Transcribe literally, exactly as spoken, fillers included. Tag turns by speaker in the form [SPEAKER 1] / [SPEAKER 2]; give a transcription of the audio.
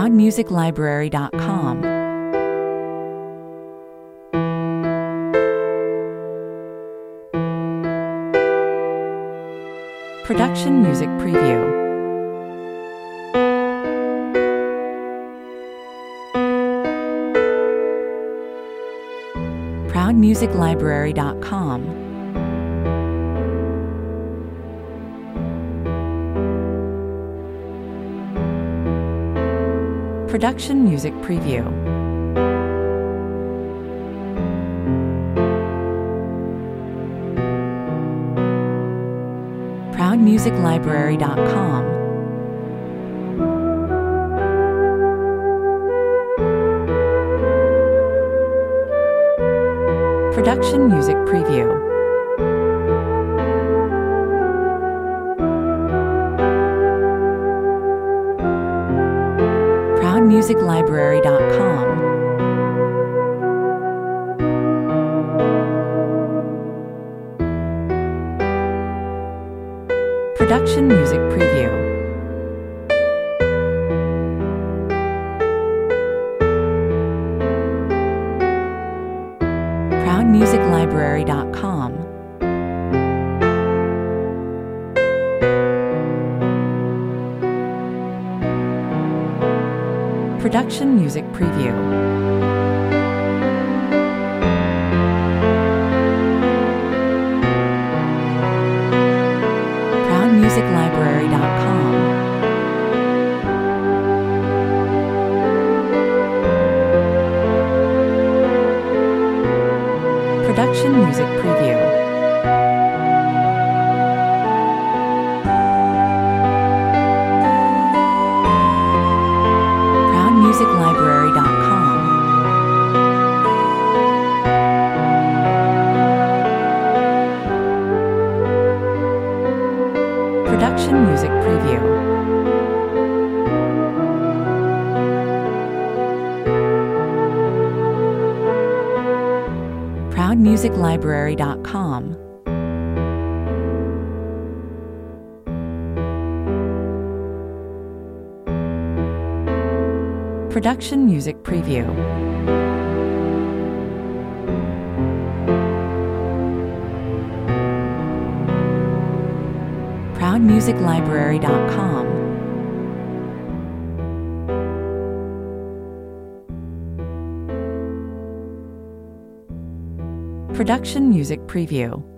[SPEAKER 1] proud music library dot com. Production Music Preview. proud music library dot com. Production Music Preview. proud music library dot com. Production Music Preview. proud music library dot com. Production Music Preview. proud music library dot com. Production Music Preview. proud music library dot com. Production Music Preview. proud music library dot com. Production Music Preview. proud music library dot com. Production Music Preview. proud music library dot com. Production Music Preview.